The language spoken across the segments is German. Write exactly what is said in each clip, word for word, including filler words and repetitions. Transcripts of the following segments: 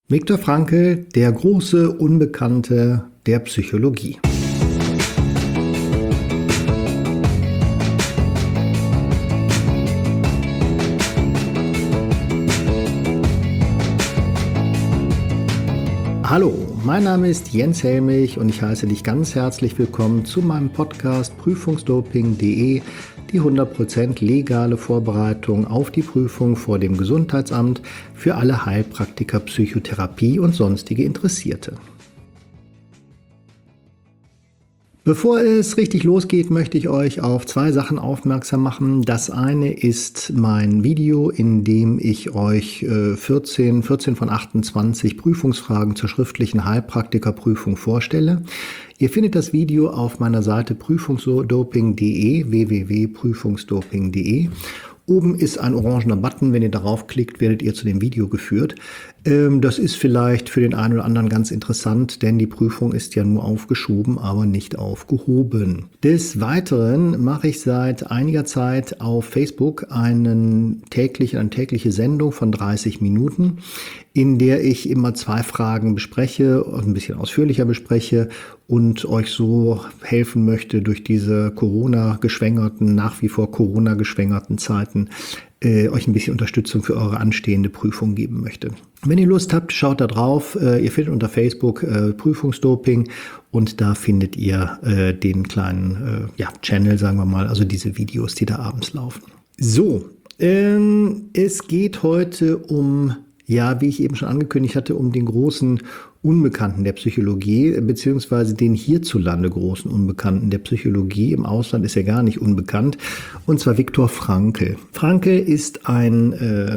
Viktor Frankl, der große Unbekannte der Psychologie. Hallo, mein Name ist Jens Helmich und ich heiße dich ganz herzlich willkommen zu meinem Podcast prüfungsdoping punkt de, die hundert Prozent legale Vorbereitung auf die Prüfung vor dem Gesundheitsamt für alle Heilpraktiker, Psychotherapie und sonstige Interessierte. Bevor es richtig losgeht, möchte ich euch auf zwei Sachen aufmerksam machen. Das eine ist mein Video, in dem ich euch vierzehn, vierzehn von achtundzwanzig Prüfungsfragen zur schriftlichen Heilpraktikerprüfung vorstelle. Ihr findet das Video auf meiner Seite prüfungsdoping punkt de, w w w punkt prüfungsdoping punkt de. Oben ist ein orangener Button, wenn ihr darauf klickt, werdet ihr zu dem Video geführt. Ähm, das ist vielleicht für den einen oder anderen ganz interessant, denn die Prüfung ist ja nur aufgeschoben, aber nicht aufgehoben. Des Weiteren mache ich seit einiger Zeit auf Facebook einen täglich, eine tägliche Sendung von dreißig Minuten, in der ich immer zwei Fragen bespreche, ein bisschen ausführlicher bespreche und euch so helfen möchte, durch diese Corona-geschwängerten, nach wie vor Corona-geschwängerten Zeiten, äh, euch ein bisschen Unterstützung für eure anstehende Prüfung geben möchte. Wenn ihr Lust habt, schaut da drauf. Äh, ihr findet unter Facebook äh, Prüfungsdoping und da findet ihr äh, den kleinen äh, ja, Channel, sagen wir mal, also diese Videos, die da abends laufen. So, ähm, es geht heute um, ja, wie ich eben schon angekündigt hatte, um den großen Unbekannten der Psychologie, beziehungsweise den hierzulande großen Unbekannten der Psychologie. Im Ausland ist er gar nicht unbekannt, und zwar Viktor Frankl. Frankl ist ein,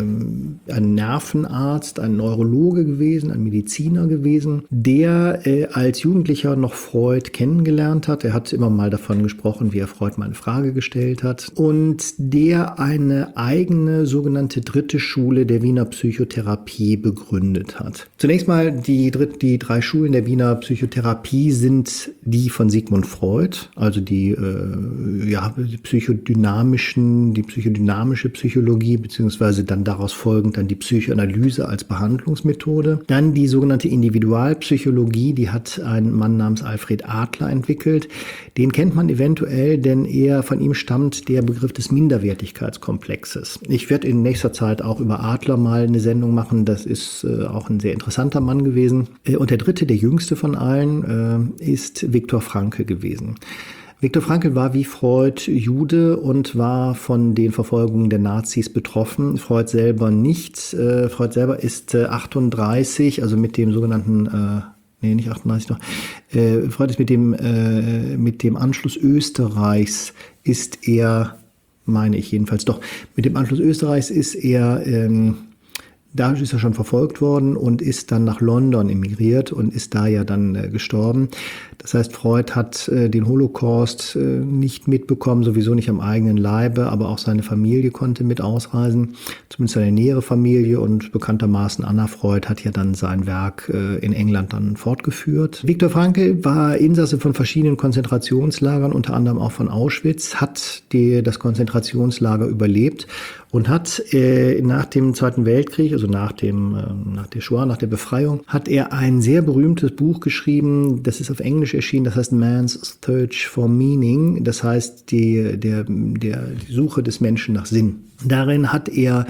äh, ein Nervenarzt, ein Neurologe gewesen, ein Mediziner gewesen, der äh, als Jugendlicher noch Freud kennengelernt hat. Er hat immer mal davon gesprochen, wie er Freud mal eine Frage gestellt hat, und der eine eigene sogenannte dritte Schule der Wiener Psychotherapie begründet hat. Zunächst mal die dritte Die drei Schulen der Wiener Psychotherapie sind die von Sigmund Freud, also die, äh, ja, die psychodynamischen, die psychodynamische Psychologie, beziehungsweise dann daraus folgend dann die Psychoanalyse als Behandlungsmethode. Dann die sogenannte Individualpsychologie, die hat ein Mann namens Alfred Adler entwickelt. Den kennt man eventuell, denn er, von ihm stammt der Begriff des Minderwertigkeitskomplexes. Ich werde in nächster Zeit auch über Adler mal eine Sendung machen. Das ist äh, auch ein sehr interessanter Mann gewesen. Und der dritte, der jüngste von allen, äh, ist Viktor Frankl gewesen. Viktor Frankl war wie Freud Jude und war von den Verfolgungen der Nazis betroffen. Freud selber nicht. Äh, Freud selber ist äh, achtunddreißig, also mit dem sogenannten, äh, nee, nicht achtunddreißig noch, äh, Freud ist mit dem, äh, mit dem Anschluss Österreichs ist er, meine ich jedenfalls doch, mit dem Anschluss Österreichs ist er, ähm, Dadurch ist er schon verfolgt worden und ist dann nach London emigriert und ist da ja dann äh, gestorben. Das heißt, Freud hat äh, den Holocaust äh, nicht mitbekommen, sowieso nicht am eigenen Leibe, aber auch seine Familie konnte mit ausreisen, zumindest seine nähere Familie, und bekanntermaßen Anna Freud hat ja dann sein Werk äh, in England dann fortgeführt. Viktor Frankl war Insasse von verschiedenen Konzentrationslagern, unter anderem auch von Auschwitz, hat die, das Konzentrationslager überlebt und hat äh, nach dem Zweiten Weltkrieg, also nach dem äh, nach der Shoah, nach der Befreiung, hat er ein sehr berühmtes Buch geschrieben. Das ist auf Englisch erschienen. Das heißt Man's Search for Meaning. Das heißt die der der die Suche des Menschen nach Sinn. Darin hat er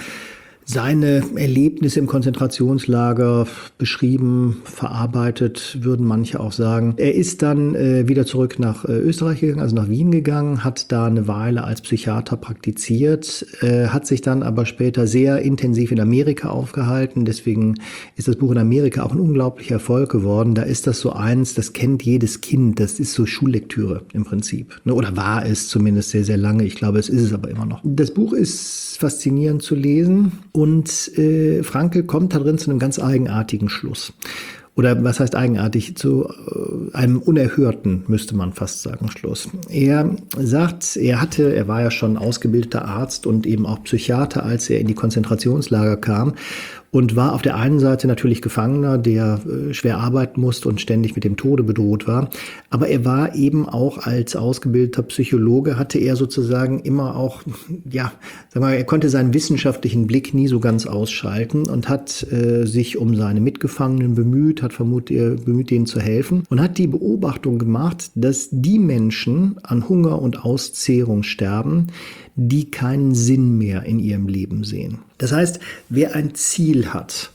seine Erlebnisse im Konzentrationslager beschrieben, verarbeitet, würden manche auch sagen. Er ist dann äh, wieder zurück nach äh, Österreich gegangen, also nach Wien gegangen, hat da eine Weile als Psychiater praktiziert, äh, hat sich dann aber später sehr intensiv in Amerika aufgehalten. Deswegen ist das Buch in Amerika auch ein unglaublicher Erfolg geworden. Da ist das so eins, das kennt jedes Kind, das ist so Schullektüre im Prinzip. Ne? Oder war es zumindest sehr, sehr lange. Ich glaube, es ist es aber immer noch. Das Buch ist faszinierend zu lesen. Und äh, Frankl kommt da drin zu einem ganz eigenartigen Schluss. Oder was heißt eigenartig? Zu äh, einem unerhörten, müsste man fast sagen, Schluss. Er sagt, er hatte, er war ja schon ausgebildeter Arzt und eben auch Psychiater, als er in die Konzentrationslager kam. und war auf der einen Seite natürlich Gefangener, der äh, schwer arbeiten musste und ständig mit dem Tode bedroht war. Aber er war eben auch als ausgebildeter Psychologe, hatte er sozusagen immer auch, ja, sag mal, er konnte seinen wissenschaftlichen Blick nie so ganz ausschalten und hat äh, sich um seine Mitgefangenen bemüht, hat vermutlich bemüht, denen zu helfen und hat die Beobachtung gemacht, dass die Menschen an Hunger und Auszehrung sterben, die keinen Sinn mehr in ihrem Leben sehen. Das heißt, wer ein Ziel hat,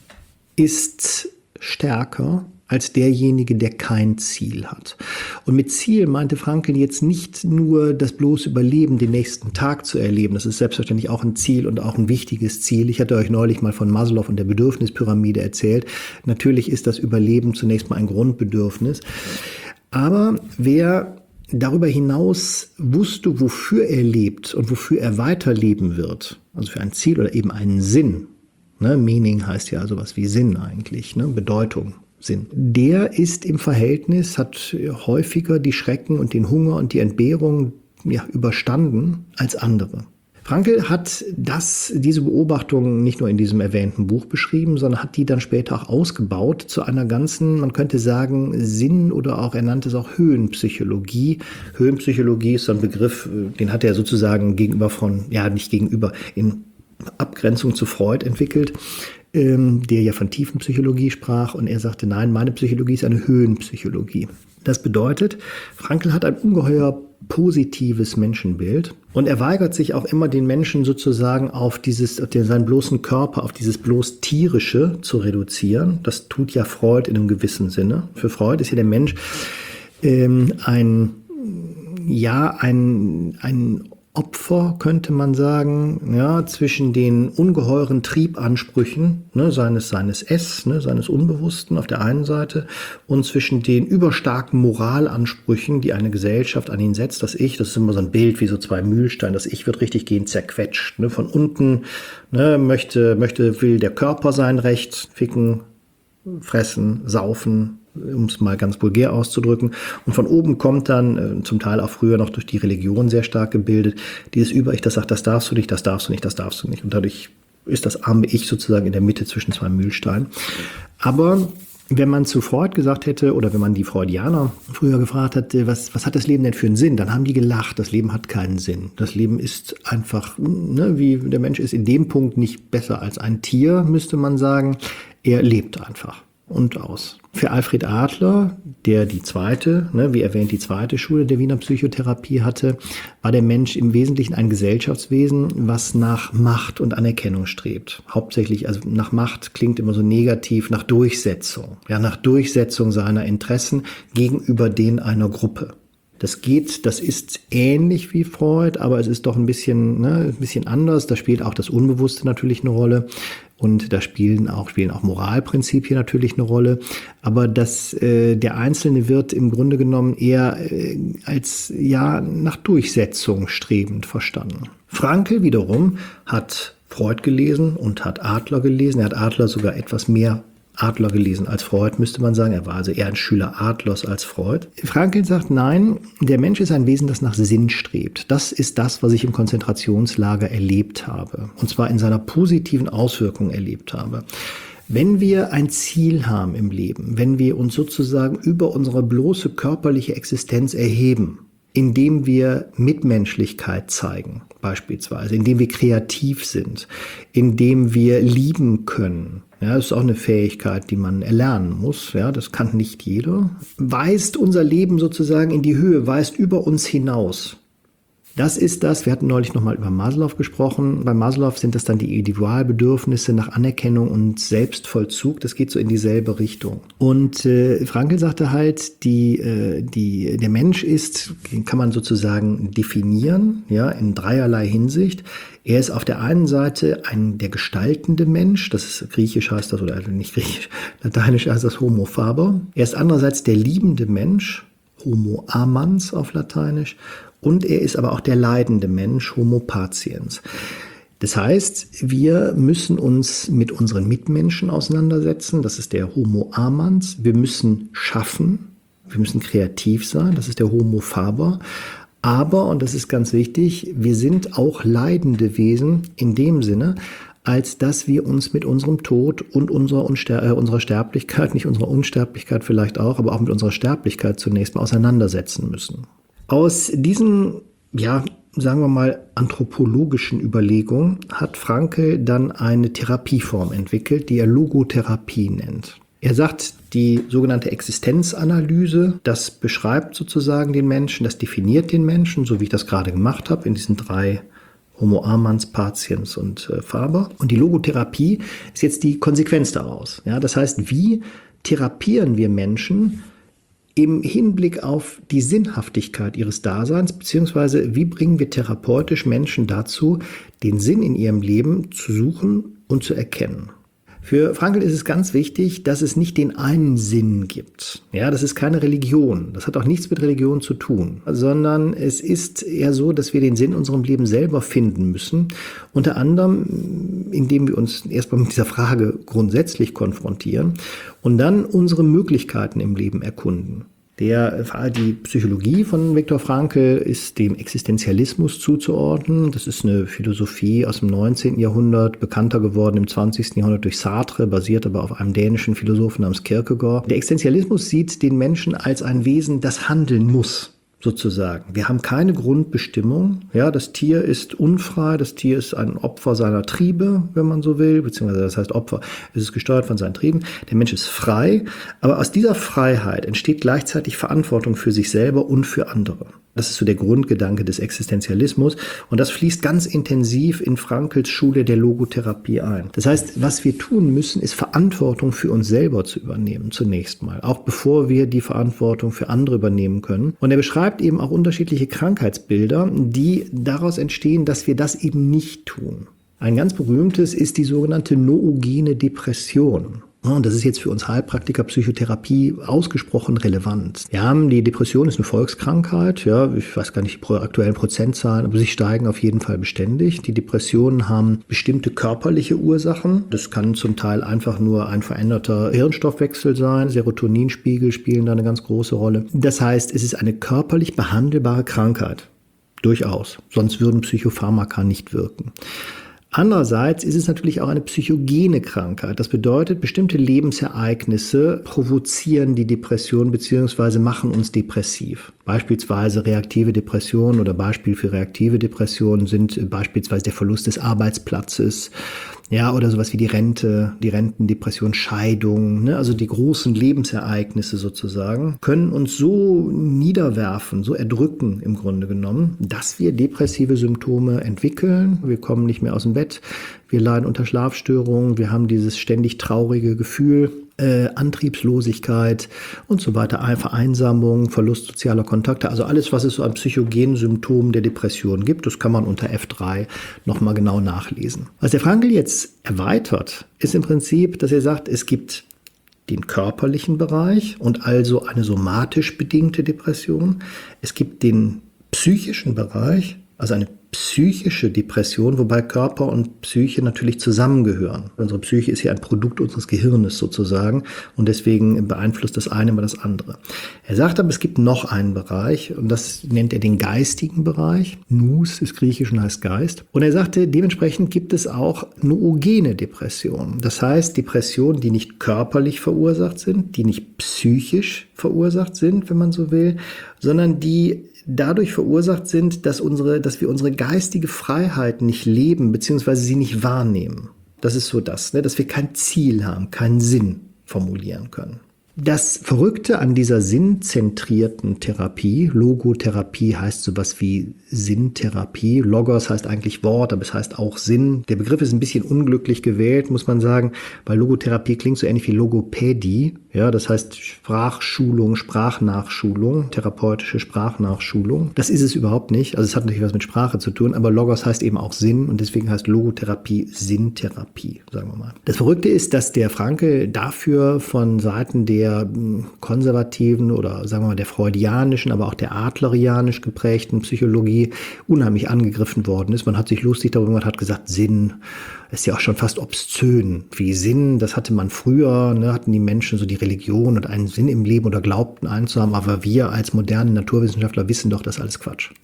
ist stärker als derjenige, der kein Ziel hat. Und mit Ziel meinte Frankl jetzt nicht nur das bloße Überleben, den nächsten Tag zu erleben. Das ist selbstverständlich auch ein Ziel und auch ein wichtiges Ziel. Ich hatte euch neulich mal von Maslow und der Bedürfnispyramide erzählt. Natürlich ist das Überleben zunächst mal ein Grundbedürfnis. Aber wer darüber hinaus wusste, wofür er lebt und wofür er weiterleben wird, also für ein Ziel oder eben einen Sinn, ne, Meaning heißt ja sowas wie Sinn eigentlich, ne, Bedeutung, Sinn, der ist im Verhältnis, hat häufiger die Schrecken und den Hunger und die Entbehrung ja, überstanden als andere. Frankl hat das, diese Beobachtung nicht nur in diesem erwähnten Buch beschrieben, sondern hat die dann später auch ausgebaut zu einer ganzen, man könnte sagen, Sinn- oder auch, er nannte es auch Höhenpsychologie. Höhenpsychologie ist so ein Begriff, den hat er sozusagen gegenüber von, ja nicht gegenüber, in Abgrenzung zu Freud entwickelt, der ja von Tiefenpsychologie sprach und er sagte, nein, meine Psychologie ist eine Höhenpsychologie. Das bedeutet, Frankl hat ein ungeheuer positives Menschenbild und er weigert sich auch immer, den Menschen sozusagen auf dieses, auf den, seinen bloßen Körper, auf dieses bloß Tierische zu reduzieren. Das tut ja Freud in einem gewissen Sinne. Für Freud ist ja der Mensch ähm, ein, ja, ein, ein Opfer, könnte man sagen, ja, zwischen den ungeheuren Triebansprüchen ne, seines, seines Es, ne, seines Unbewussten auf der einen Seite und zwischen den überstarken Moralansprüchen, die eine Gesellschaft an ihn setzt. Das Ich, das ist immer so ein Bild wie so zwei Mühlsteine, das Ich wird richtig gehend zerquetscht. Ne, von unten ne, möchte, möchte, will der Körper sein Recht, ficken, fressen, saufen, um es mal ganz vulgär auszudrücken. Und von oben kommt dann, äh, zum Teil auch früher noch durch die Religion sehr stark gebildet, dieses Über-Ich, das sagt, das darfst du nicht, das darfst du nicht, das darfst du nicht. Und dadurch ist das arme Ich sozusagen in der Mitte zwischen zwei Mühlsteinen. Aber wenn man zu Freud gesagt hätte, oder wenn man die Freudianer früher gefragt hätte, was, was hat das Leben denn für einen Sinn, dann haben die gelacht, das Leben hat keinen Sinn. Das Leben ist einfach, ne, wie der Mensch ist in dem Punkt nicht besser als ein Tier, müsste man sagen. Er lebt einfach und aus. Für Alfred Adler, der die zweite, ne, wie erwähnt, die zweite Schule der Wiener Psychotherapie hatte, war der Mensch im Wesentlichen ein Gesellschaftswesen, was nach Macht und Anerkennung strebt. Hauptsächlich, also nach Macht klingt immer so negativ, nach Durchsetzung. Ja, nach Durchsetzung seiner Interessen gegenüber denen einer Gruppe. Das geht, das ist ähnlich wie Freud, aber es ist doch ein bisschen, ne, ein bisschen anders. Da spielt auch das Unbewusste natürlich eine Rolle. Und da spielen auch, spielen auch Moralprinzipien natürlich eine Rolle. Aber das, äh, der Einzelne wird im Grunde genommen eher äh, als ja nach Durchsetzung strebend verstanden. Frankl wiederum hat Freud gelesen und hat Adler gelesen. Er hat Adler sogar etwas mehr Adler gelesen als Freud, müsste man sagen. Er war also eher ein Schüler Adlers als Freud. Frankl sagt, nein, der Mensch ist ein Wesen, das nach Sinn strebt. Das ist das, was ich im Konzentrationslager erlebt habe. Und zwar in seiner positiven Auswirkung erlebt habe. Wenn wir ein Ziel haben im Leben, wenn wir uns sozusagen über unsere bloße körperliche Existenz erheben, indem wir Mitmenschlichkeit zeigen, beispielsweise, indem wir kreativ sind, indem wir lieben können. Ja, das ist auch eine Fähigkeit, die man erlernen muss. Ja, das kann nicht jeder. Weist unser Leben sozusagen in die Höhe, weist über uns hinaus. Das ist das, wir hatten neulich nochmal über Maslow gesprochen. Bei Maslow sind das dann die Individualbedürfnisse nach Anerkennung und Selbstvollzug. Das geht so in dieselbe Richtung. Und äh, Frankl sagte halt, die, äh, die, der Mensch ist, kann man sozusagen definieren, ja, in dreierlei Hinsicht. Er ist auf der einen Seite ein der gestaltende Mensch, das ist griechisch heißt das, oder nicht griechisch, lateinisch heißt das Homo faber. Er ist andererseits der liebende Mensch, Homo amans auf Lateinisch. Und er ist aber auch der leidende Mensch, Homo patiens. Das heißt, wir müssen uns mit unseren Mitmenschen auseinandersetzen, das ist der Homo amans. Wir müssen schaffen, wir müssen kreativ sein, das ist der Homo faber. Aber, und das ist ganz wichtig, wir sind auch leidende Wesen in dem Sinne, als dass wir uns mit unserem Tod und unserer, Unster äh, unserer Sterblichkeit, nicht unserer Unsterblichkeit vielleicht auch, aber auch mit unserer Sterblichkeit zunächst mal auseinandersetzen müssen. Aus diesen, ja, sagen wir mal, anthropologischen Überlegungen hat Frankl dann eine Therapieform entwickelt, die er Logotherapie nennt. Er sagt, die sogenannte Existenzanalyse, das beschreibt sozusagen den Menschen, das definiert den Menschen, so wie ich das gerade gemacht habe, in diesen drei Homo amans, Patiens und äh, Faber. Und die Logotherapie ist jetzt die Konsequenz daraus. Ja, das heißt, wie therapieren wir Menschen im Hinblick auf die Sinnhaftigkeit ihres Daseins, beziehungsweise wie bringen wir therapeutisch Menschen dazu, den Sinn in ihrem Leben zu suchen und zu erkennen. Für Frankl ist es ganz wichtig, dass es nicht den einen Sinn gibt. Ja, das ist keine Religion. Das hat auch nichts mit Religion zu tun, sondern es ist eher so, dass wir den Sinn in unserem Leben selber finden müssen. Unter anderem, indem wir uns erstmal mit dieser Frage grundsätzlich konfrontieren und dann unsere Möglichkeiten im Leben erkunden. Der, die Psychologie von Viktor Frankl ist dem Existenzialismus zuzuordnen. Das ist eine Philosophie aus dem neunzehnten Jahrhundert, bekannter geworden im zwanzigsten Jahrhundert durch Sartre, basiert aber auf einem dänischen Philosophen namens Kierkegaard. Der Existenzialismus sieht den Menschen als ein Wesen, das handeln muss. Sozusagen. Wir haben keine Grundbestimmung. Ja, das Tier ist unfrei, das Tier ist ein Opfer seiner Triebe, wenn man so will, beziehungsweise das heißt Opfer, es ist gesteuert von seinen Trieben. Der Mensch ist frei, aber aus dieser Freiheit entsteht gleichzeitig Verantwortung für sich selber und für andere. Das ist so der Grundgedanke des Existenzialismus und das fließt ganz intensiv in Frankls Schule der Logotherapie ein. Das heißt, was wir tun müssen, ist Verantwortung für uns selber zu übernehmen, zunächst mal, auch bevor wir die Verantwortung für andere übernehmen können. Und er beschreibt eben auch unterschiedliche Krankheitsbilder, die daraus entstehen, dass wir das eben nicht tun. Ein ganz berühmtes ist die sogenannte noogene Depression. Und das ist jetzt für uns Heilpraktiker Psychotherapie ausgesprochen relevant. Wir haben, die Depression ist eine Volkskrankheit, ja, ich weiß gar nicht die aktuellen Prozentzahlen, aber sie steigen auf jeden Fall beständig. Die Depressionen haben bestimmte körperliche Ursachen. Das kann zum Teil einfach nur ein veränderter Hirnstoffwechsel sein. Serotoninspiegel spielen da eine ganz große Rolle. Das heißt, es ist eine körperlich behandelbare Krankheit. Durchaus. Sonst würden Psychopharmaka nicht wirken. Andererseits ist es natürlich auch eine psychogene Krankheit. Das bedeutet, bestimmte Lebensereignisse provozieren die Depression bzw. machen uns depressiv. Beispielsweise reaktive Depressionen oder Beispiel für reaktive Depressionen sind beispielsweise der Verlust des Arbeitsplatzes, ja, oder sowas wie die Rente, die Rentendepression, Scheidung, ne? Also die großen Lebensereignisse sozusagen, können uns so niederwerfen, so erdrücken im Grunde genommen, dass wir depressive Symptome entwickeln. Wir kommen nicht mehr aus dem Bett, wir leiden unter Schlafstörungen, wir haben dieses ständig traurige Gefühl, Äh, Antriebslosigkeit und so weiter, Vereinsamung, Verlust sozialer Kontakte, also alles, was es so an psychogenen Symptomen der Depression gibt, das kann man unter F drei nochmal genau nachlesen. Was der Frankl jetzt erweitert, ist im Prinzip, dass er sagt, es gibt den körperlichen Bereich und also eine somatisch bedingte Depression. Es gibt den psychischen Bereich, also eine psychische Depression, wobei Körper und Psyche natürlich zusammengehören. Unsere Psyche ist ja ein Produkt unseres Gehirnes sozusagen und deswegen beeinflusst das eine immer das andere. Er sagt aber, es gibt noch einen Bereich und das nennt er den geistigen Bereich. Nous ist griechisch und heißt Geist. Und er sagte, dementsprechend gibt es auch noogene Depressionen. Das heißt, Depressionen, die nicht körperlich verursacht sind, die nicht psychisch verursacht sind, wenn man so will, sondern die dadurch verursacht sind, dass unsere, dass wir unsere geistige Freiheit nicht leben, beziehungsweise sie nicht wahrnehmen. Das ist so das, ne, dass wir kein Ziel haben, keinen Sinn formulieren können. Das Verrückte an dieser sinnzentrierten Therapie, Logotherapie heißt sowas wie Sinntherapie. Logos heißt eigentlich Wort, aber es heißt auch Sinn. Der Begriff ist ein bisschen unglücklich gewählt, muss man sagen, weil Logotherapie klingt so ähnlich wie Logopädie. Ja, das heißt Sprachschulung, Sprachnachschulung, therapeutische Sprachnachschulung. Das ist es überhaupt nicht. Also es hat natürlich was mit Sprache zu tun, aber Logos heißt eben auch Sinn und deswegen heißt Logotherapie Sinntherapie, sagen wir mal. Das Verrückte ist, dass der Frankl dafür von Seiten der der konservativen oder sagen wir mal der freudianischen, aber auch der adlerianisch geprägten Psychologie unheimlich angegriffen worden ist. Man hat sich lustig darüber gemacht, hat gesagt, Sinn ist ja auch schon fast obszön. Wie Sinn, das hatte man früher, ne, hatten die Menschen so die Religion und einen Sinn im Leben oder glaubten einen zu haben, aber wir als moderne Naturwissenschaftler wissen doch, das ist alles Quatsch.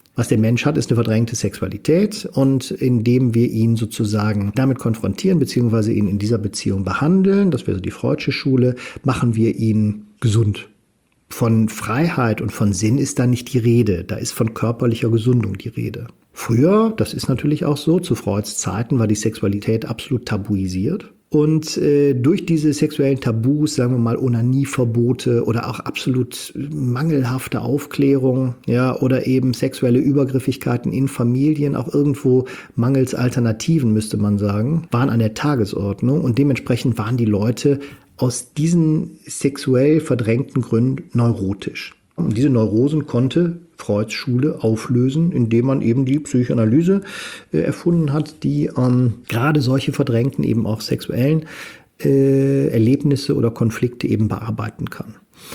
Was der Mensch hat, ist eine verdrängte Sexualität, und indem wir ihn sozusagen damit konfrontieren, beziehungsweise ihn in dieser Beziehung behandeln, das wäre so die Freudsche Schule, machen wir ihn gesund. Von Freiheit und von Sinn ist da nicht die Rede, da ist von körperlicher Gesundung die Rede. Früher, das ist natürlich auch so, zu Freuds Zeiten war die Sexualität absolut tabuisiert. Und äh, durch diese sexuellen Tabus, sagen wir mal Onanieverbote oder auch absolut mangelhafte Aufklärung, ja, oder eben sexuelle Übergriffigkeiten in Familien, auch irgendwo mangels Alternativen, müsste man sagen, waren an der Tagesordnung, und dementsprechend waren die Leute aus diesen sexuell verdrängten Gründen neurotisch. Und diese Neurosen konnte Freuds Schule auflösen, indem man eben die Psychoanalyse äh, erfunden hat, die ähm, gerade solche verdrängten, eben auch sexuellen äh, Erlebnisse oder Konflikte eben bearbeiten kann.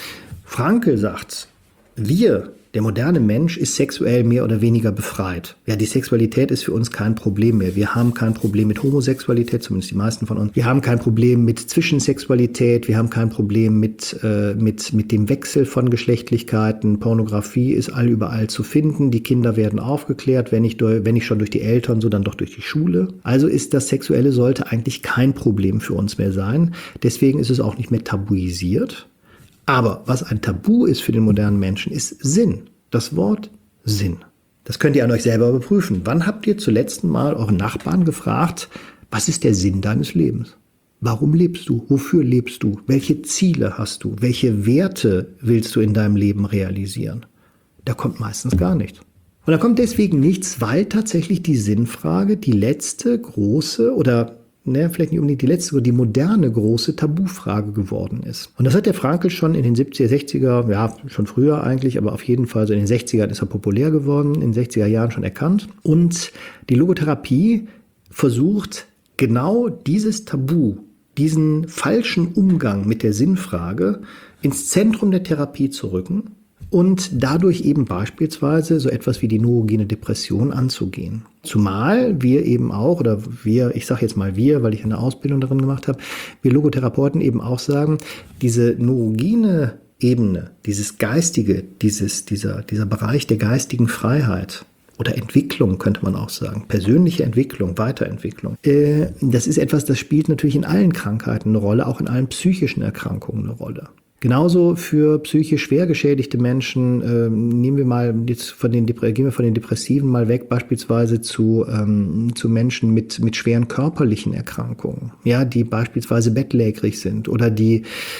Frankl sagt, wir, der moderne Mensch, ist sexuell mehr oder weniger befreit. Ja, die Sexualität ist für uns kein Problem mehr. Wir haben kein Problem mit Homosexualität, zumindest die meisten von uns. Wir haben kein Problem mit Zwischensexualität. Wir haben kein Problem mit, äh, mit, mit dem Wechsel von Geschlechtlichkeiten. Pornografie ist allüberall zu finden. Die Kinder werden aufgeklärt, wenn nicht, durch, wenn nicht schon durch die Eltern, so dann doch durch die Schule. Also ist das Sexuelle sollte eigentlich kein Problem für uns mehr sein. Deswegen ist es auch nicht mehr tabuisiert. Aber was ein Tabu ist für den modernen Menschen, ist Sinn. Das Wort Sinn. Das könnt ihr an euch selber überprüfen. Wann habt ihr zuletzt mal euren Nachbarn gefragt, was ist der Sinn deines Lebens? Warum lebst du? Wofür lebst du? Welche Ziele hast du? Welche Werte willst du in deinem Leben realisieren? Da kommt meistens gar nichts. Und da kommt deswegen nichts, weil tatsächlich die Sinnfrage die letzte große oder Ne, vielleicht nicht unbedingt die letzte, aber die moderne große Tabufrage geworden ist. Und das hat der Frankl schon in den siebziger, sechziger, ja, schon früher eigentlich, aber auf jeden Fall so in den sechzigern ist er populär geworden, in den sechziger Jahren schon erkannt. Und die Logotherapie versucht genau dieses Tabu, diesen falschen Umgang mit der Sinnfrage ins Zentrum der Therapie zu rücken und dadurch eben beispielsweise so etwas wie die neurogene Depression anzugehen. Zumal wir eben auch, oder wir, ich sage jetzt mal wir, weil ich eine Ausbildung darin gemacht habe, wir Logotherapeuten eben auch sagen, diese neurogene Ebene, dieses Geistige, dieses, dieser, dieser Bereich der geistigen Freiheit oder Entwicklung, könnte man auch sagen, persönliche Entwicklung, Weiterentwicklung, äh, das ist etwas, das spielt natürlich in allen Krankheiten eine Rolle, auch in allen psychischen Erkrankungen eine Rolle. Genauso für psychisch schwer geschädigte Menschen, äh, nehmen wir mal jetzt von den gehen wir von den Depressiven mal weg, beispielsweise zu ähm, zu Menschen mit mit schweren körperlichen Erkrankungen, ja, die beispielsweise bettlägerig sind oder die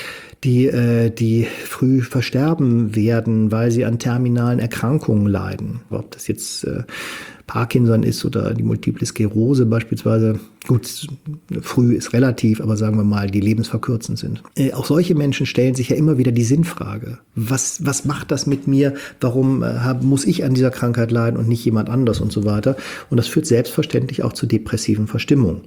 die äh, die früh versterben werden, weil sie an terminalen Erkrankungen leiden. Ob das jetzt äh, Parkinson ist oder die Multiple Sklerose beispielsweise, gut, früh ist relativ, aber sagen wir mal, die lebensverkürzend sind. Äh, auch solche Menschen stellen sich ja immer wieder die Sinnfrage. Was, was macht das mit mir? Warum äh, hab, muss ich an dieser Krankheit leiden und nicht jemand anders und so weiter? Und das führt selbstverständlich auch zu depressiven Verstimmungen.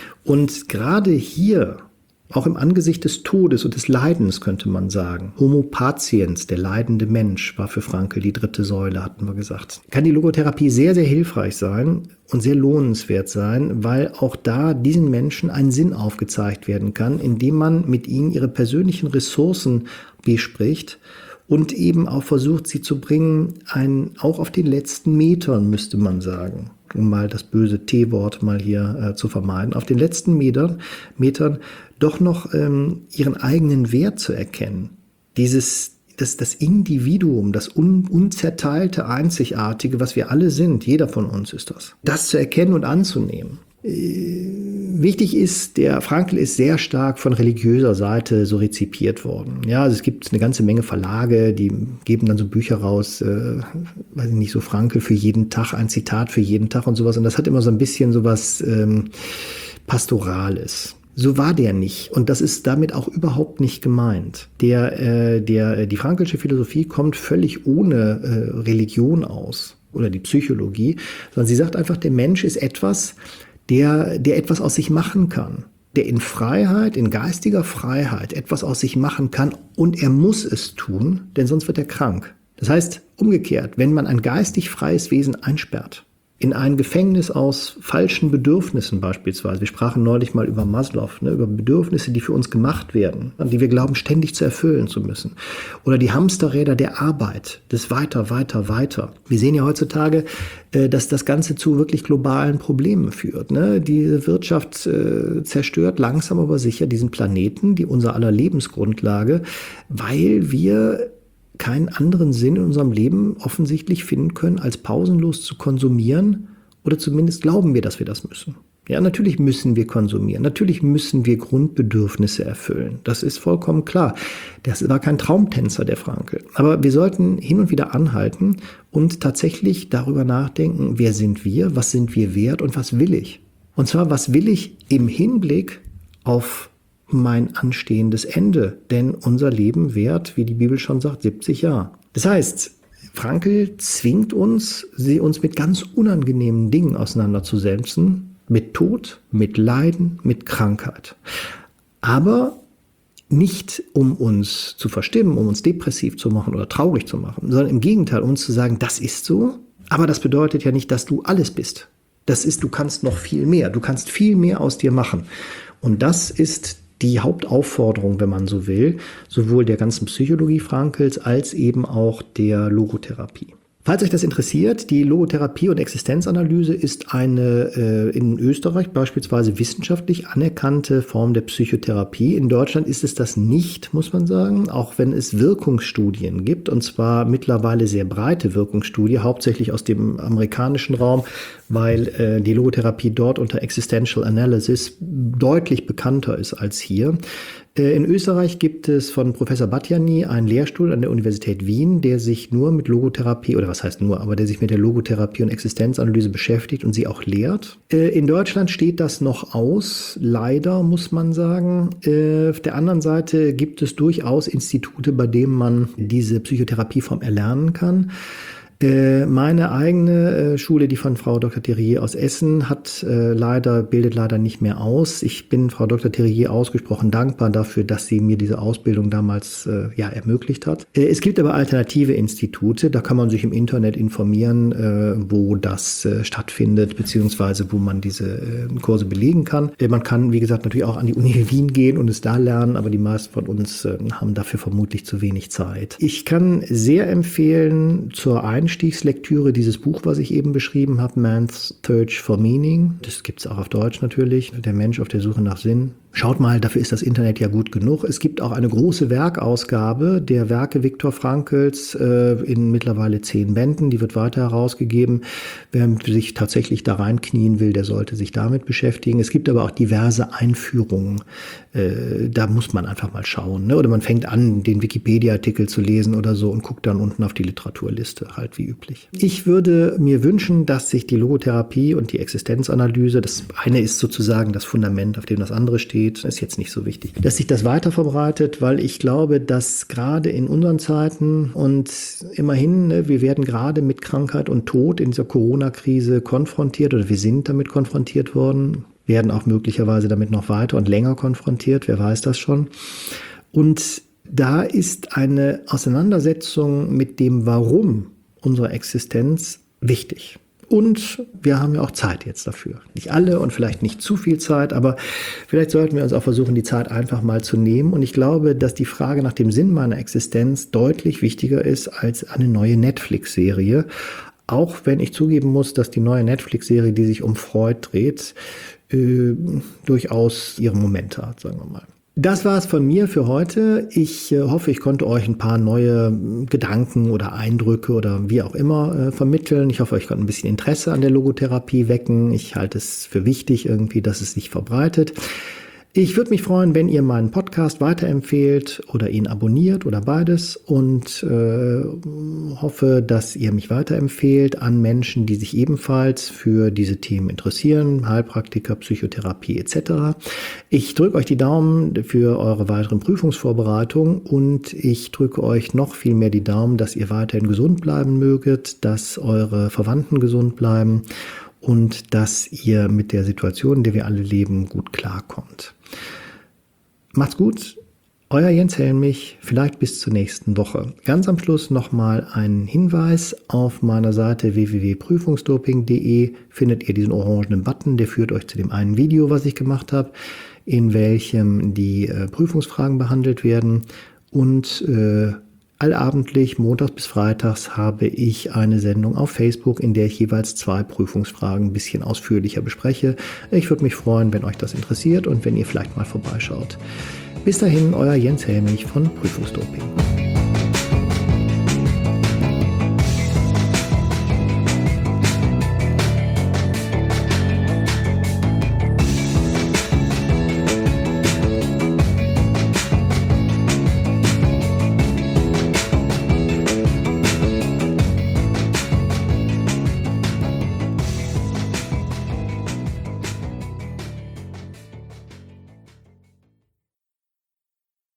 Und gerade hier, auch im Angesicht des Todes und des Leidens, könnte man sagen. Homo patiens, der leidende Mensch, war für Frankl die dritte Säule, hatten wir gesagt. Kann die Logotherapie sehr, sehr hilfreich sein und sehr lohnenswert sein, weil auch da diesen Menschen ein Sinn aufgezeigt werden kann, indem man mit ihnen ihre persönlichen Ressourcen bespricht und eben auch versucht, sie zu bringen, ein, auch auf den letzten Metern, müsste man sagen, um mal das böse T-Wort mal hier äh, zu vermeiden, auf den letzten Metern, Metern doch noch ähm, ihren eigenen Wert zu erkennen. Dieses, das, das Individuum, das un, unzerteilte, Einzigartige, was wir alle sind, jeder von uns ist das, das zu erkennen und anzunehmen. Äh, wichtig ist, der Frankl ist sehr stark von religiöser Seite so rezipiert worden. Ja, also es gibt eine ganze Menge Verlage, die geben dann so Bücher raus, äh, weiß ich nicht, so Frankl für jeden Tag, ein Zitat für jeden Tag und sowas. Und das hat immer so ein bisschen sowas ähm, Pastorales. So war der nicht. Und das ist damit auch überhaupt nicht gemeint. Der, äh, der, die Franklsche Philosophie kommt völlig ohne äh, Religion aus oder die Psychologie, sondern sie sagt einfach, der Mensch ist etwas, der, der etwas aus sich machen kann, der in Freiheit, in geistiger Freiheit etwas aus sich machen kann und er muss es tun, denn sonst wird er krank. Das heißt, umgekehrt, wenn man ein geistig freies Wesen einsperrt, in ein Gefängnis aus falschen Bedürfnissen beispielsweise. Wir sprachen neulich mal über Maslow, ne, über Bedürfnisse, die für uns gemacht werden, die wir glauben, ständig zu erfüllen zu müssen. Oder die Hamsterräder der Arbeit, das weiter, weiter, weiter. Wir sehen ja heutzutage, äh, dass das Ganze zu wirklich globalen Problemen führt. Ne? Die Wirtschaft äh, zerstört langsam aber sicher diesen Planeten, die unser aller Lebensgrundlage, weil wir keinen anderen Sinn in unserem Leben offensichtlich finden können, als pausenlos zu konsumieren, oder zumindest glauben wir, dass wir das müssen. Ja, natürlich müssen wir konsumieren, natürlich müssen wir Grundbedürfnisse erfüllen. Das ist vollkommen klar. Das war kein Traumtänzer, der Frankl. Aber wir sollten hin und wieder anhalten und tatsächlich darüber nachdenken, wer sind wir, was sind wir wert und was will ich? Und zwar, was will ich im Hinblick auf mein anstehendes Ende, denn unser Leben währt, wie die Bibel schon sagt, siebzig Jahre. Das heißt, Frankl zwingt uns, sie uns mit ganz unangenehmen Dingen auseinanderzusetzen, mit Tod, mit Leiden, mit Krankheit. Aber nicht, um uns zu verstimmen, um uns depressiv zu machen oder traurig zu machen, sondern im Gegenteil, um uns zu sagen, das ist so, aber das bedeutet ja nicht, dass du alles bist. Das ist, du kannst noch viel mehr, du kannst viel mehr aus dir machen. Und das ist die Hauptaufforderung, wenn man so will, sowohl der ganzen Psychologie Frankls als eben auch der Logotherapie. Falls euch das interessiert, die Logotherapie und Existenzanalyse ist eine äh, in Österreich beispielsweise wissenschaftlich anerkannte Form der Psychotherapie. In Deutschland ist es das nicht, muss man sagen, auch wenn es Wirkungsstudien gibt, und zwar mittlerweile sehr breite Wirkungsstudien, hauptsächlich aus dem amerikanischen Raum, weil äh, die Logotherapie dort unter Existential Analysis deutlich bekannter ist als hier. Äh, in Österreich gibt es von Professor Batjany einen Lehrstuhl an der Universität Wien, der sich nur mit Logotherapie, oder was heißt nur, aber der sich mit der Logotherapie und Existenzanalyse beschäftigt und sie auch lehrt. Äh, in Deutschland steht das noch aus, leider muss man sagen. Äh, auf der anderen Seite gibt es durchaus Institute, bei denen man diese Psychotherapieform erlernen kann. Meine eigene Schule, die von Frau Doktor Therier aus Essen, hat äh, leider, bildet leider nicht mehr aus. Ich bin Frau Doktor Therier ausgesprochen dankbar dafür, dass sie mir diese Ausbildung damals äh, ja ermöglicht hat. Äh, es gibt aber alternative Institute, da kann man sich im Internet informieren, äh, wo das äh, stattfindet, beziehungsweise wo man diese äh, Kurse belegen kann. Äh, man kann, wie gesagt, natürlich auch an die Uni Wien gehen und es da lernen, aber die meisten von uns äh, haben dafür vermutlich zu wenig Zeit. Ich kann sehr empfehlen zur Einstellung Einstiegslektüre dieses Buch, was ich eben beschrieben habe, Man's Search for Meaning. Das gibt es auch auf Deutsch natürlich. Der Mensch auf der Suche nach Sinn. Schaut mal, dafür ist das Internet ja gut genug. Es gibt auch eine große Werkausgabe der Werke Viktor Frankls äh, in mittlerweile zehn Bänden. Die wird weiter herausgegeben. Wer sich tatsächlich da reinknien will, der sollte sich damit beschäftigen. Es gibt aber auch diverse Einführungen. Äh, da muss man einfach mal schauen. Ne? Oder man fängt an, den Wikipedia-Artikel zu lesen oder so und guckt dann unten auf die Literaturliste, halt wie üblich. Ich würde mir wünschen, dass sich die Logotherapie und die Existenzanalyse, das eine ist sozusagen das Fundament, auf dem das andere steht, ist jetzt nicht so wichtig, dass sich das weiter verbreitet, weil ich glaube, dass gerade in unseren Zeiten und immerhin, ne, wir werden gerade mit Krankheit und Tod in dieser Corona-Krise konfrontiert oder wir sind damit konfrontiert worden, werden auch möglicherweise damit noch weiter und länger konfrontiert, wer weiß das schon. Und da ist eine Auseinandersetzung mit dem Warum unserer Existenz wichtig. Und wir haben ja auch Zeit jetzt dafür. Nicht alle und vielleicht nicht zu viel Zeit, aber vielleicht sollten wir uns auch versuchen, die Zeit einfach mal zu nehmen. Und ich glaube, dass die Frage nach dem Sinn meiner Existenz deutlich wichtiger ist als eine neue Netflix-Serie. Auch wenn ich zugeben muss, dass die neue Netflix-Serie, die sich um Freud dreht, äh, durchaus ihre Momente hat, sagen wir mal. Das war es von mir für heute. Ich äh, hoffe, ich konnte euch ein paar neue Gedanken oder Eindrücke oder wie auch immer äh, vermitteln. Ich hoffe, ich konnte ein bisschen Interesse an der Logotherapie wecken. Ich halte es für wichtig irgendwie, dass es sich verbreitet. Ich würde mich freuen, wenn ihr meinen Podcast weiterempfehlt oder ihn abonniert oder beides und äh, hoffe, dass ihr mich weiterempfehlt an Menschen, die sich ebenfalls für diese Themen interessieren, Heilpraktiker, Psychotherapie et cetera. Ich drücke euch die Daumen für eure weiteren Prüfungsvorbereitungen und ich drücke euch noch viel mehr die Daumen, dass ihr weiterhin gesund bleiben möget, dass eure Verwandten gesund bleiben und dass ihr mit der Situation, in der wir alle leben, gut klarkommt. Macht's gut, Euer Jens Helmich, vielleicht bis zur nächsten Woche. Ganz am Schluss nochmal ein Hinweis. Auf meiner Seite w w w punkt prüfungsdoping punkt de findet ihr diesen orangenen Button, der führt euch zu dem einen Video, was ich gemacht habe, in welchem die äh, Prüfungsfragen behandelt werden. Und äh, allabendlich, montags bis freitags, habe ich eine Sendung auf Facebook, in der ich jeweils zwei Prüfungsfragen ein bisschen ausführlicher bespreche. Ich würde mich freuen, wenn euch das interessiert und wenn ihr vielleicht mal vorbeischaut. Bis dahin, euer Jens Helmich von Prüfungsdoping.